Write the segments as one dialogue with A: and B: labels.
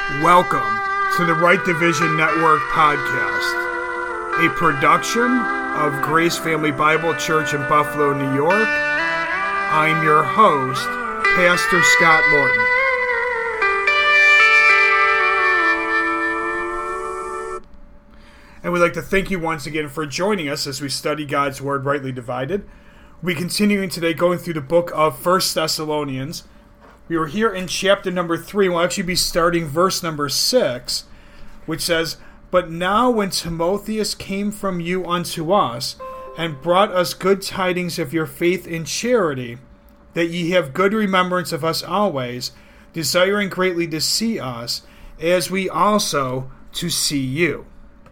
A: Welcome to the Right Division Network podcast, a production of Grace Family Bible Church in Buffalo, New York. I'm your host, Pastor Scott Morton. And we'd like to thank you once again for joining us as we study God's Word rightly divided. We're continuing today going through the book of 1 Thessalonians. We were here in chapter number 3. We'll actually be starting verse number 6, which says, "But now when Timotheus came from you unto us, and brought us good tidings of your faith and charity, that ye have good remembrance of us always, desiring greatly to see us, as we also to see you."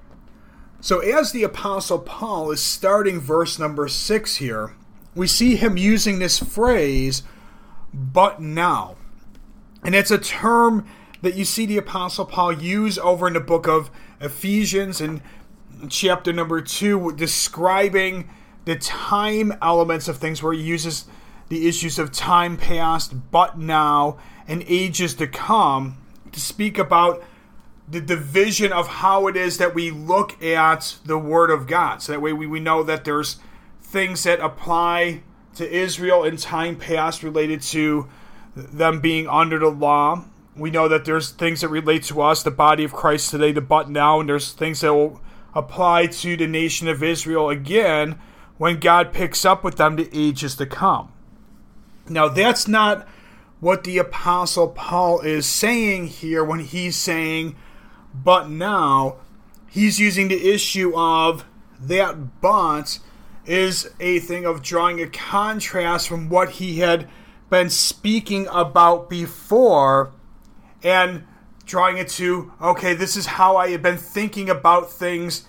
A: So as the Apostle Paul is starting verse number 6 here, we see him using this phrase, "but now." And it's a term that you see the Apostle Paul use over in the book of Ephesians in chapter number 2, describing the time elements of things, where he uses the issues of time past, but now, and ages to come, to speak about the division of how it is that we look at the Word of God. So that way we know that there's things that apply to Israel in time past related to them being under the law. We know that there's things that relate to us, the body of Christ today, the but now, and there's things that will apply to the nation of Israel again when God picks up with them the ages to come. Now that's not what the Apostle Paul is saying here when he's saying, "but now." He's using the issue of that "but" is a thing of drawing a contrast from what he had been speaking about before, and drawing it to, okay, this is how I have been thinking about things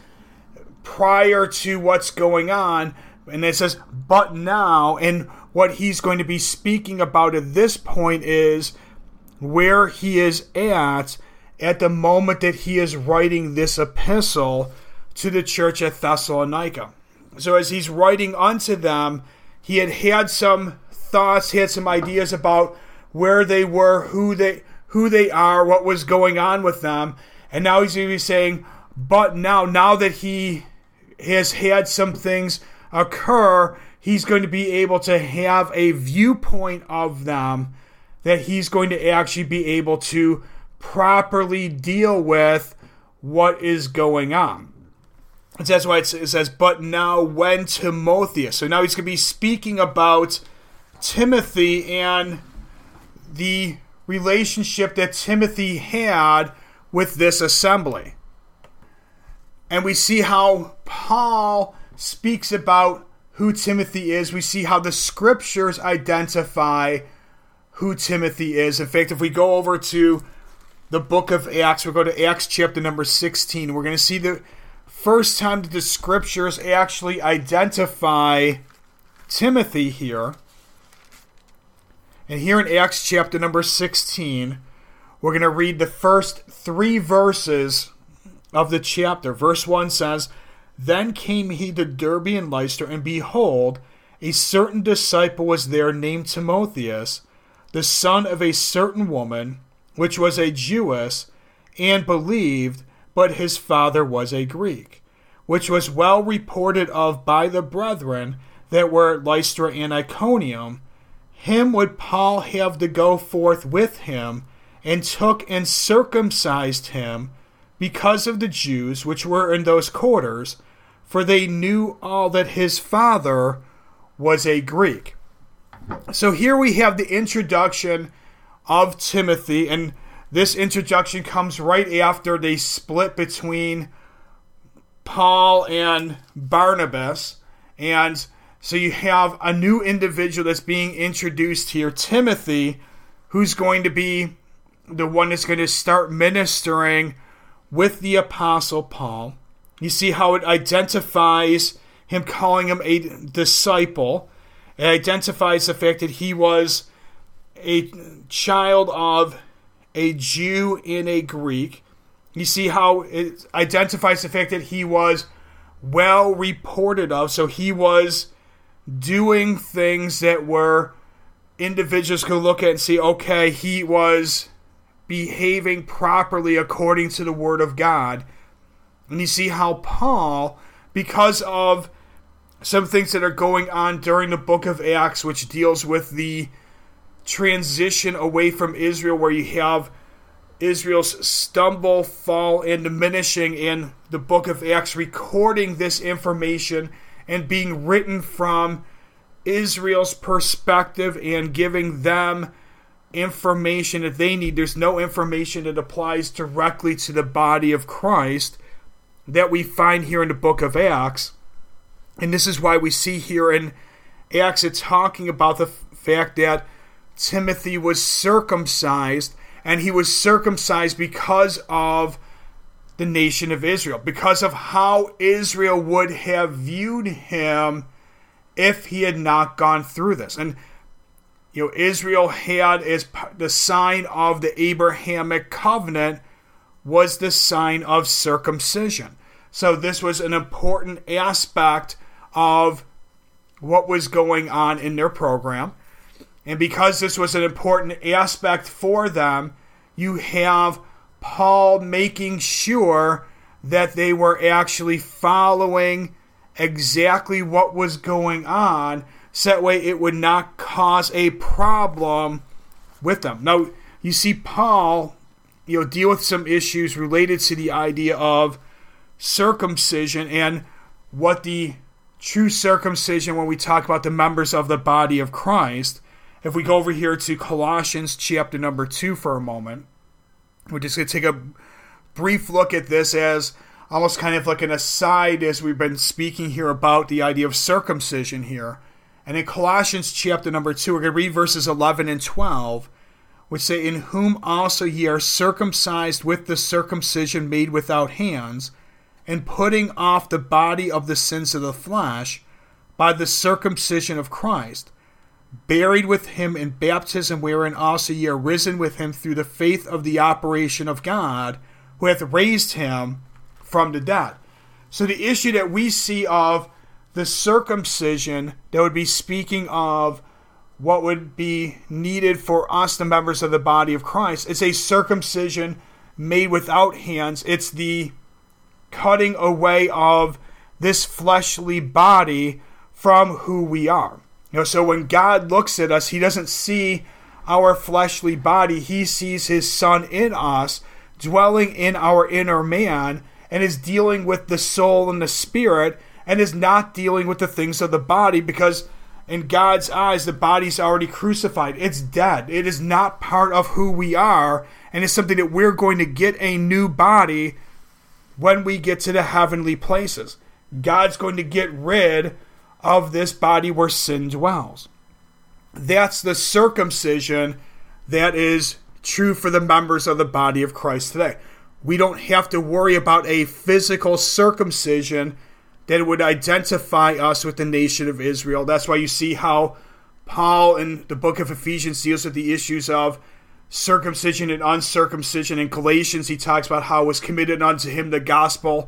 A: prior to what's going on. And it says, "but now," and what he's going to be speaking about at this point is where he is at the moment that he is writing this epistle to the church at Thessalonica. So as he's writing unto them, he had some thoughts, he had some ideas about where they were, who they are, what was going on with them. And now he's going to be saying, but now that he has had some things occur, he's going to be able to have a viewpoint of them that he's going to actually be able to properly deal with what is going on. And that's why it says, "but now when Timotheus." So now he's going to be speaking about Timothy and the relationship that Timothy had with this assembly. And we see how Paul speaks about who Timothy is. We see how the scriptures identify who Timothy is. In fact, if we go over to the book of Acts, we'll go to Acts chapter number 16. We're going to see the first time that the scriptures actually identify Timothy here. And here in Acts chapter number 16, we're going to read the first 3 verses of the chapter. Verse 1 says, "Then came he to Derbe and Lystra, and behold, a certain disciple was there named Timotheus, the son of a certain woman, which was a Jewess, and believed, but his father was a Greek, which was well reported of by the brethren that were at Lystra and Iconium. Him would Paul have to go forth with him, and took and circumcised him, because of the Jews which were in those quarters, for they knew all that his father was a Greek." So here we have the introduction of Timothy, and this introduction comes right after they split between Paul and Barnabas. And so you have a new individual that's being introduced here, Timothy, who's going to be the one that's going to start ministering with the Apostle Paul. You see how it identifies him, calling him a disciple. It identifies the fact that he was a child of a Jew and a Greek. You see how it identifies the fact that he was well reported of. So he was doing things that were individuals could look at and see, okay, he was behaving properly according to the Word of God. And you see how Paul, because of some things that are going on during the book of Acts, which deals with the transition away from Israel, where you have Israel's stumble, fall, and diminishing, in the book of Acts recording this information and being written from Israel's perspective and giving them information that they need. There's no information that applies directly to the body of Christ that we find here in the book of Acts. And this is why we see here in Acts it's talking about the fact that Timothy was circumcised, and he was circumcised because of the nation of Israel, because of how Israel would have viewed him if he had not gone through this. And Israel had, as the sign of the Abrahamic covenant, was the sign of circumcision. So this was an important aspect of what was going on in their program. And because this was an important aspect for them, you have Paul making sure that they were actually following exactly what was going on, so that way it would not cause a problem with them. Now, you see Paul, deal with some issues related to the idea of circumcision and what the true circumcision, when we talk about the members of the body of Christ. If we go over here to Colossians chapter number 2 for a moment, we're just going to take a brief look at this as almost kind of like an aside as we've been speaking here about the idea of circumcision here. And in Colossians chapter number 2, we're going to read verses 11 and 12, which say, "In whom also ye are circumcised with the circumcision made without hands, and putting off the body of the sins of the flesh by the circumcision of Christ, buried with him in baptism, wherein also ye are risen with him through the faith of the operation of God, who hath raised him from the dead." So the issue that we see of the circumcision, that would be speaking of what would be needed for us, the members of the body of Christ, it's a circumcision made without hands. It's the cutting away of this fleshly body from who we are. So when God looks at us, he doesn't see our fleshly body. He sees his Son in us, dwelling in our inner man, and is dealing with the soul and the spirit, and is not dealing with the things of the body, because in God's eyes, the body's already crucified. It's dead. It is not part of who we are, and it's something that we're going to get a new body when we get to the heavenly places. God's going to get rid of this body where sin dwells. That's the circumcision that is true for the members of the body of Christ today. We don't have to worry about a physical circumcision that would identify us with the nation of Israel. That's why you see how Paul in the book of Ephesians deals with the issues of circumcision and uncircumcision. In Galatians, he talks about how it was committed unto him the gospel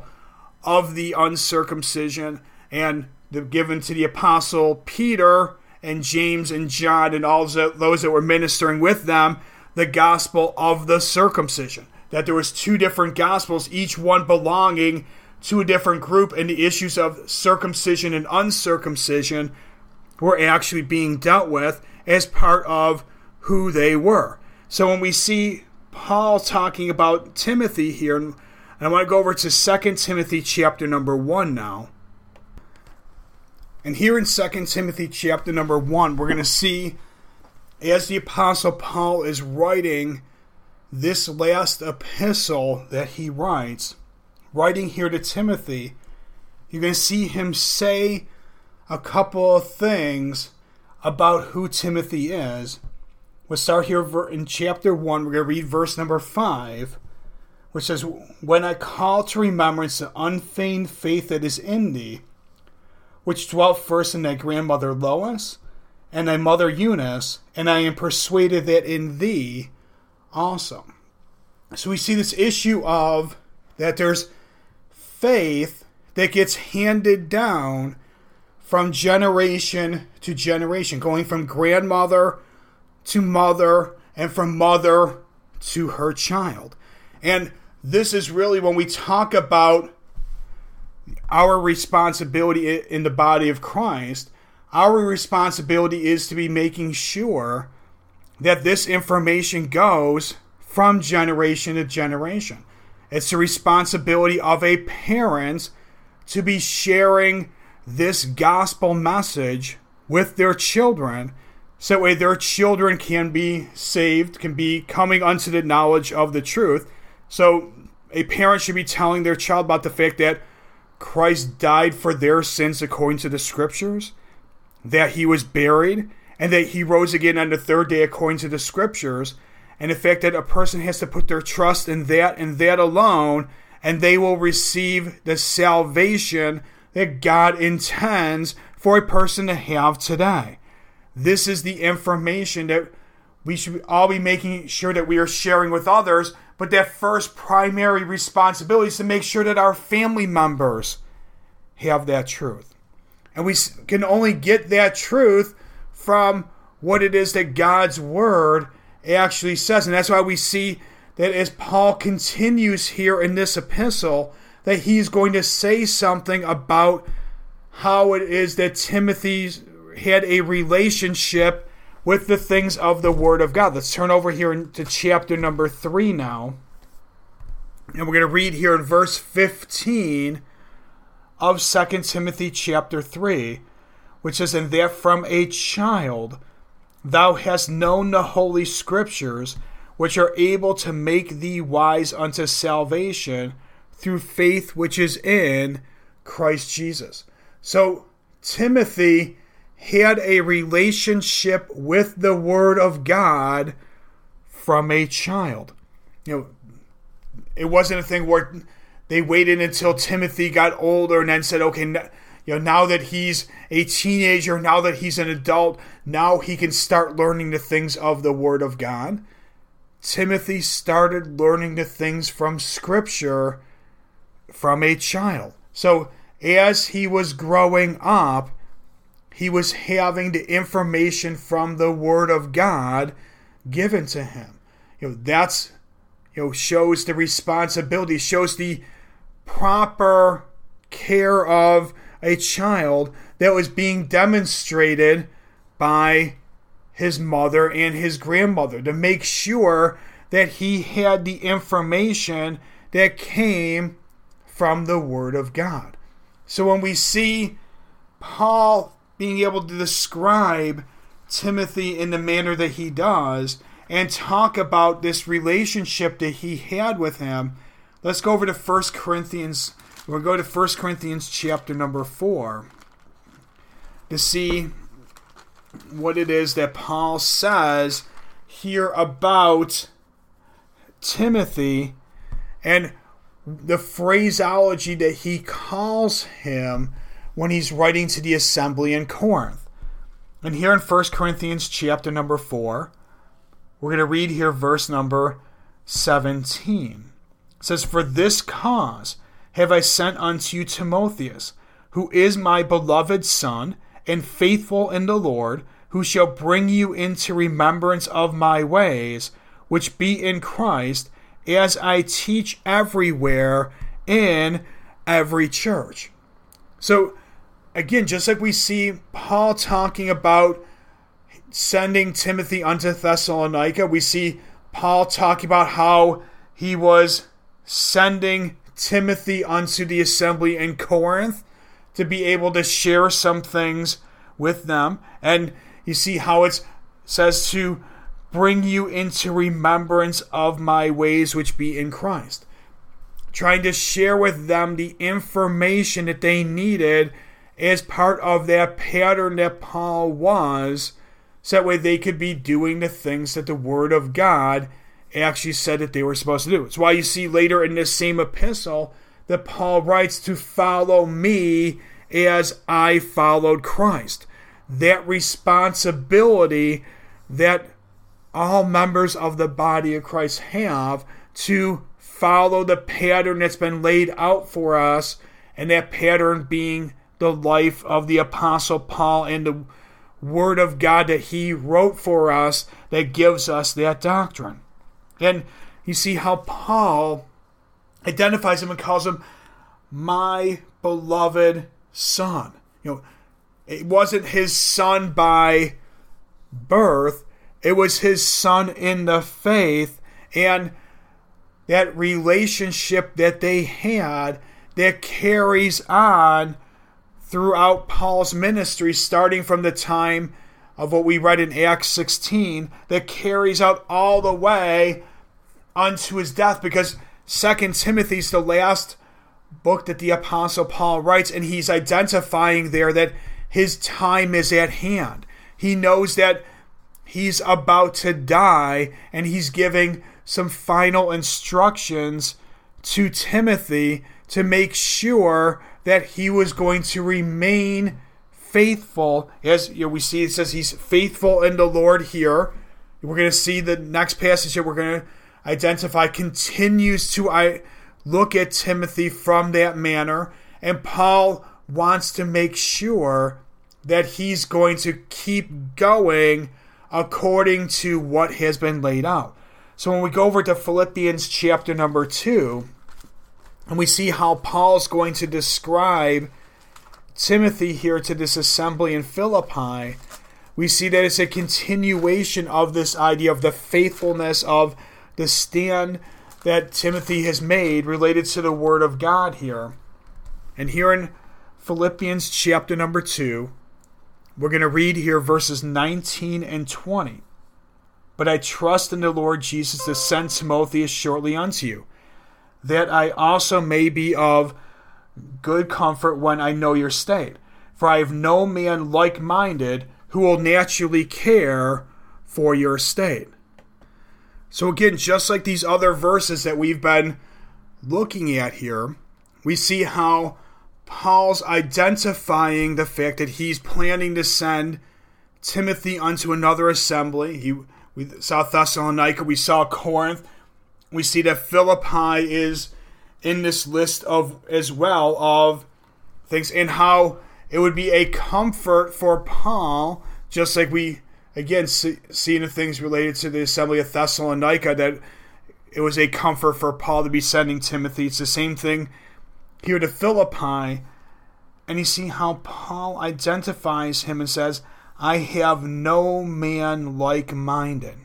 A: of the uncircumcision, and given to the apostle Peter and James and John and all those that were ministering with them, the gospel of the circumcision. That there was two different gospels, each one belonging to a different group, and the issues of circumcision and uncircumcision were actually being dealt with as part of who they were. So when we see Paul talking about Timothy here, and I want to go over to 2 Timothy chapter number 1 now. And here in 2 Timothy chapter number 1, we're going to see, as the Apostle Paul is writing this last epistle that he writes, writing here to Timothy, you're going to see him say a couple of things about who Timothy is. We'll start here in chapter 1. We're going to read verse number 5, which says, "When I call to remembrance the unfeigned faith that is in thee, which dwelt first in thy grandmother Lois and thy mother Eunice, and I am persuaded that in thee also." So we see this issue of that there's faith that gets handed down from generation to generation, going from grandmother to mother, and from mother to her child. And this is really when we talk about our responsibility in the body of Christ. Our responsibility is to be making sure that this information goes from generation to generation. It's the responsibility of a parent to be sharing this gospel message with their children, so that way their children can be saved, can be coming unto the knowledge of the truth. So a parent should be telling their child about the fact that Christ died for their sins according to the scriptures, that he was buried, and that he rose again on the third day according to the scriptures, and the fact that a person has to put their trust in that and that alone, and they will receive the salvation that God intends for a person to have today. This is the information that we should all be making sure that we are sharing with others, but that first primary responsibility is to make sure that our family members have that truth. And we can only get that truth from what it is that God's Word actually says. And that's why we see that as Paul continues here in this epistle, that he's going to say something about how it is that Timothy had a relationship with the things of the Word of God. Let's turn over here to chapter number 3 now. And we're going to read here in verse 15 of 2 Timothy chapter 3, which says, "And that from a child thou hast known the holy scriptures, which are able to make thee wise unto salvation through faith which is in Christ Jesus." So Timothy had a relationship with the Word of God from a child. It wasn't a thing where they waited until Timothy got older and then said, okay, now that he's a teenager, now that he's an adult, now he can start learning the things of the Word of God. Timothy started learning the things from Scripture from a child. So as he was growing up, he was having the information from the Word of God given to him. That's shows the responsibility, shows the proper care of a child that was being demonstrated by his mother and his grandmother to make sure that he had the information that came from the Word of God. So when we see Paul being able to describe Timothy in the manner that he does and talk about this relationship that he had with him, let's go over to 1 Corinthians. We'll go to 1 Corinthians chapter number 4 to see what it is that Paul says here about Timothy and the phraseology that he calls him when he's writing to the assembly in Corinth. And here in 1 Corinthians chapter number 4, we're going to read here verse number 17. It says, "For this cause have I sent unto you Timotheus, who is my beloved son, and faithful in the Lord, who shall bring you into remembrance of my ways, which be in Christ, as I teach everywhere in every church." So, again, just like we see Paul talking about sending Timothy unto Thessalonica, we see Paul talking about how he was sending Timothy unto the assembly in Corinth to be able to share some things with them. And you see how it says to bring you into remembrance of my ways which be in Christ. Trying to share with them the information that they needed as part of that pattern that Paul was, so that way they could be doing the things that the Word of God actually said that they were supposed to do. It's why you see later in this same epistle that Paul writes to follow me as I followed Christ. That responsibility that all members of the body of Christ have to follow the pattern that's been laid out for us, and that pattern being the life of the Apostle Paul and the Word of God that he wrote for us that gives us that doctrine. And you see how Paul identifies him and calls him my beloved son. It wasn't his son by birth. It was his son in the faith, and that relationship that they had that carries on throughout Paul's ministry, starting from the time of what we read in Acts 16, that carries out all the way unto his death, because 2 Timothy is the last book that the Apostle Paul writes, and he's identifying there that his time is at hand. He knows that he's about to die, and he's giving some final instructions to Timothy to make sure that he was going to remain faithful. As we see, it says he's faithful in the Lord here. We're going to see the next passage here we're going to identify continues to look at Timothy from that manner. And Paul wants to make sure that he's going to keep going according to what has been laid out. So when we go over to Philippians chapter number 2, and we see how Paul's going to describe Timothy here to this assembly in Philippi, we see that it's a continuation of this idea of the faithfulness of the stand that Timothy has made related to the Word of God here. And here in Philippians chapter number 2, we're going to read here verses 19 and 20. But I trust in the Lord Jesus to send Timotheus shortly unto you, that I also may be of good comfort when I know your state. For I have no man like-minded who will naturally care for your state. So again, just like these other verses that we've been looking at here, we see how Paul's identifying the fact that he's planning to send Timothy unto another assembly. We saw Thessalonica, we saw Corinth. We see that Philippi is in this list as well of things, and how it would be a comfort for Paul, just like we again see in the things related to the assembly of Thessalonica, that it was a comfort for Paul to be sending Timothy. It's the same thing here to Philippi, and you see how Paul identifies him and says, I have no man like-minded.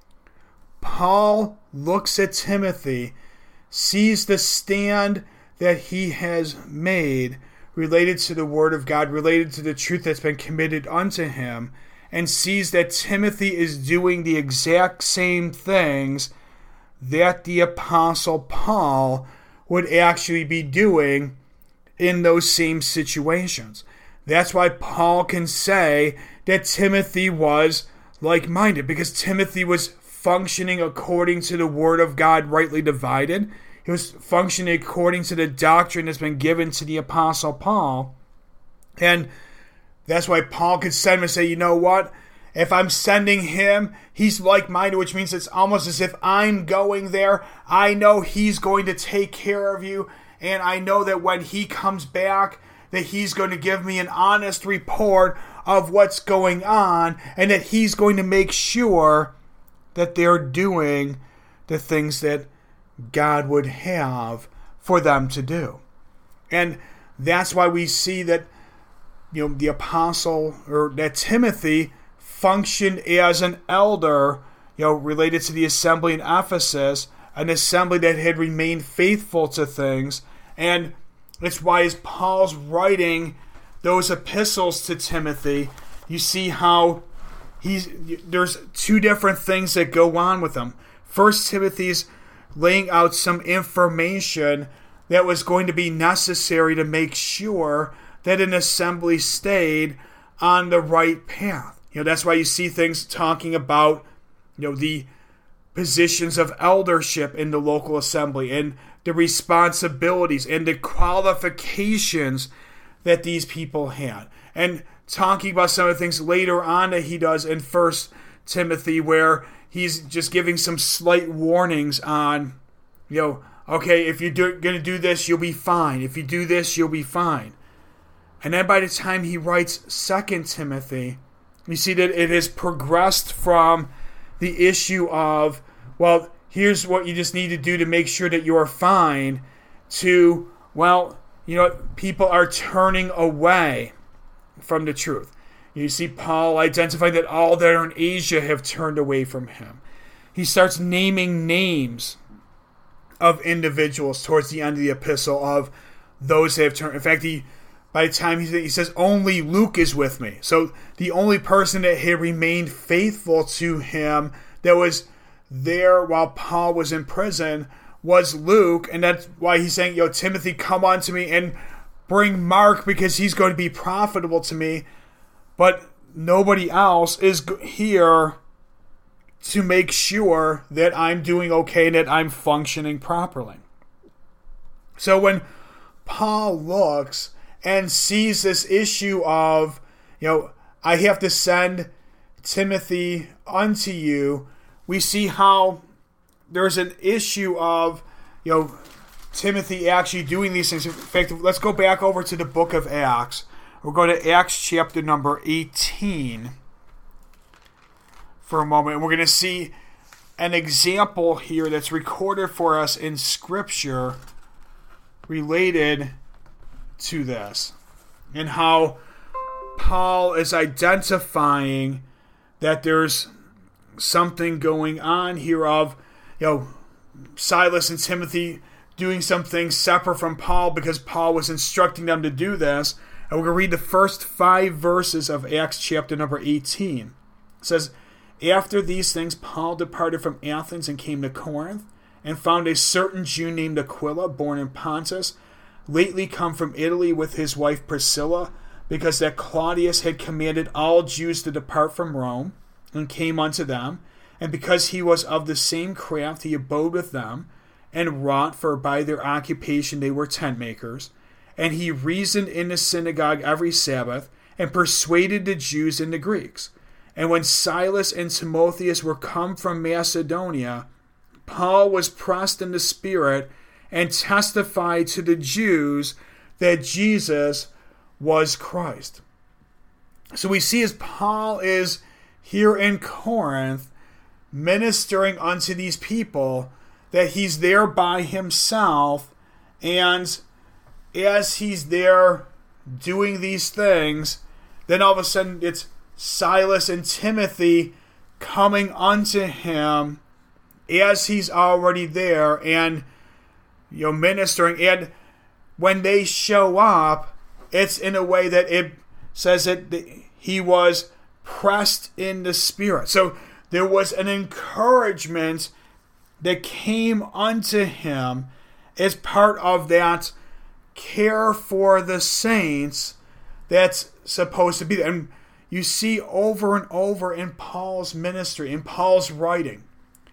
A: Paul looks at Timothy, sees the stand that he has made related to the Word of God, related to the truth that's been committed unto him, and sees that Timothy is doing the exact same things that the Apostle Paul would actually be doing in those same situations. That's why Paul can say that Timothy was like-minded, because Timothy was functioning according to the Word of God rightly divided. He was functioning according to the doctrine that's been given to the Apostle Paul. And that's why Paul could send him and say, you know what? If I'm sending him, he's like-minded, which means it's almost as if I'm going there. I know he's going to take care of you, and I know that when he comes back, that he's going to give me an honest report of what's going on, and that he's going to make sure that they're doing the things that God would have for them to do. And that's why we see that the apostle, or that Timothy, functioned as an elder, related to the assembly in Ephesus, an assembly that had remained faithful to things. And it's why as Paul's writing those epistles to Timothy, you see how there's two different things that go on with them. First, Timothy's laying out some information that was going to be necessary to make sure that an assembly stayed on the right path. That's why you see things talking about, the positions of eldership in the local assembly, and the responsibilities and the qualifications that these people had. And talking about some of the things later on that he does in 1 Timothy, where he's just giving some slight warnings on, okay, if you're going to do this, you'll be fine. If you do this, you'll be fine. And then by the time he writes 2 Timothy, you see that it has progressed from the issue of, well, here's what you just need to do to make sure that you're fine, to, well, people are turning away from the truth. You see Paul identify that all that are in Asia have turned away from him. He starts naming names of individuals towards the end of the epistle of those that have turned. In fact, by the time he says, only Luke is with me. So the only person that had remained faithful to him, that was there while Paul was in prison, was Luke. And that's why he's saying, Timothy, come unto me, and bring Mark, because he's going to be profitable to me. But nobody else is here to make sure that I'm doing okay, that I'm functioning properly. So when Paul looks and sees this issue of, I have to send Timothy unto you, we see how there's an issue of, Timothy actually doing these things. In fact, let's go back over to the book of Acts. We'll go to Acts chapter number 18 for a moment. And we're going to see an example here that's recorded for us in Scripture related to this, and how Paul is identifying that there's something going on here of, Silas and Timothy doing some things separate from Paul because Paul was instructing them to do this. And we're going to read the first 5 verses of Acts chapter number 18. It says, after these things, Paul departed from Athens and came to Corinth, and found a certain Jew named Aquila, born in Pontus, lately come from Italy with his wife Priscilla, because that Claudius had commanded all Jews to depart from Rome, and came unto them. And because he was of the same craft, he abode with them, and wrought, for by their occupation they were tent makers. And he reasoned in the synagogue every Sabbath, and persuaded the Jews and the Greeks. And when Silas and Timotheus were come from Macedonia, Paul was pressed in the Spirit, and testified to the Jews that Jesus was Christ. So we see as Paul is here in Corinth, ministering unto these people, that he's there by himself, and as he's there doing these things, then all of a sudden it's Silas and Timothy coming unto him as he's already there and ministering. And when they show up, it's in a way that it says that he was pressed in the Spirit. So there was an encouragement that came unto him as part of that care for the saints that's supposed to be there. And you see over and over in Paul's ministry, in Paul's writing,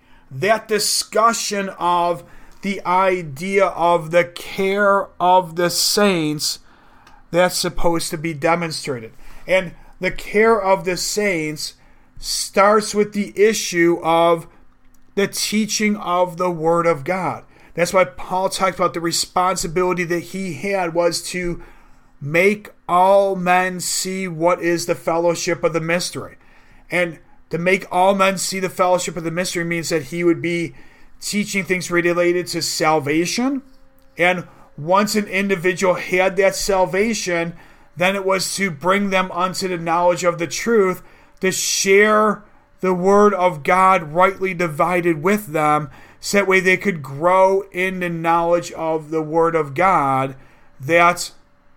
A: that discussion of the idea of the care of the saints that's supposed to be demonstrated. And the care of the saints starts with the issue of the teaching of the Word of God. That's why Paul talked about the responsibility that he had was to make all men see what is the fellowship of the mystery. And to make all men see the fellowship of the mystery means that he would be teaching things related to salvation. And once an individual had that salvation, then it was to bring them unto the knowledge of the truth, to share the Word of God rightly divided with them, so that way they could grow in the knowledge of the Word of God that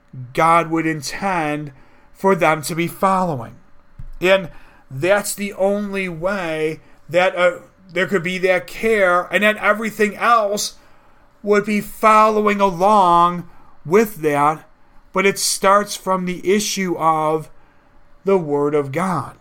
A: God would intend for them to be following. And that's the only way that there could be that care, and then everything else would be following along with that. But it starts from the issue of the Word of God.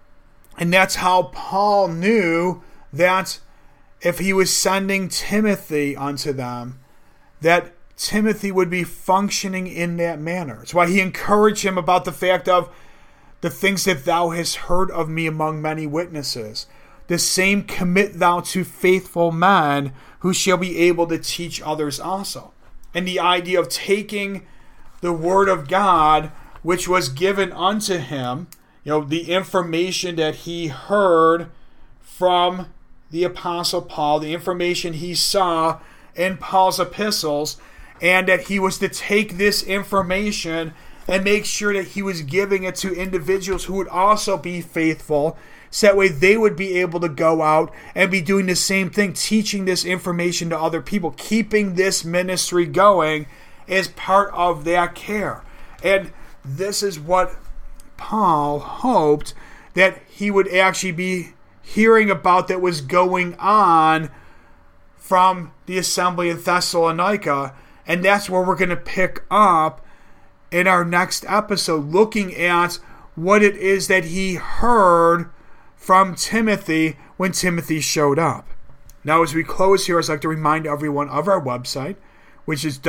A: And that's how Paul knew that if he was sending Timothy unto them, that Timothy would be functioning in that manner. That's why he encouraged him about the fact of the things that thou hast heard of me among many witnesses. The same commit thou to faithful men who shall be able to teach others also. And the idea of taking the Word of God, which was given unto him, the information that he heard from the Apostle Paul, the information he saw in Paul's epistles, and that he was to take this information and make sure that he was giving it to individuals who would also be faithful, so that way they would be able to go out and be doing the same thing, teaching this information to other people, keeping this ministry going as part of that care. And this is what Paul hoped that he would actually be hearing about that was going on from the assembly in Thessalonica. And that's where we're going to pick up in our next episode, looking at what it is that he heard from Timothy when Timothy showed up. Now, as we close here, I'd like to remind everyone of our website, which is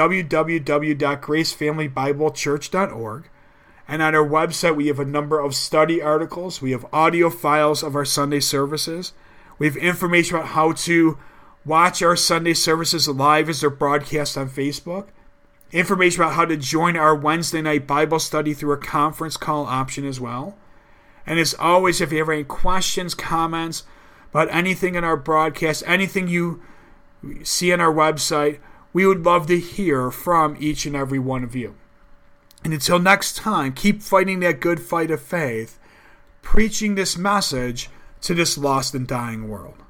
A: www.gracefamilybiblechurch.org. And on our website, we have a number of study articles. We have audio files of our Sunday services. We have information about how to watch our Sunday services live as they're broadcast on Facebook. Information about how to join our Wednesday night Bible study through a conference call option as well. And as always, if you have any questions, comments about anything in our broadcast, anything you see on our website, we would love to hear from each and every one of you. And until next time, keep fighting that good fight of faith, preaching this message to this lost and dying world.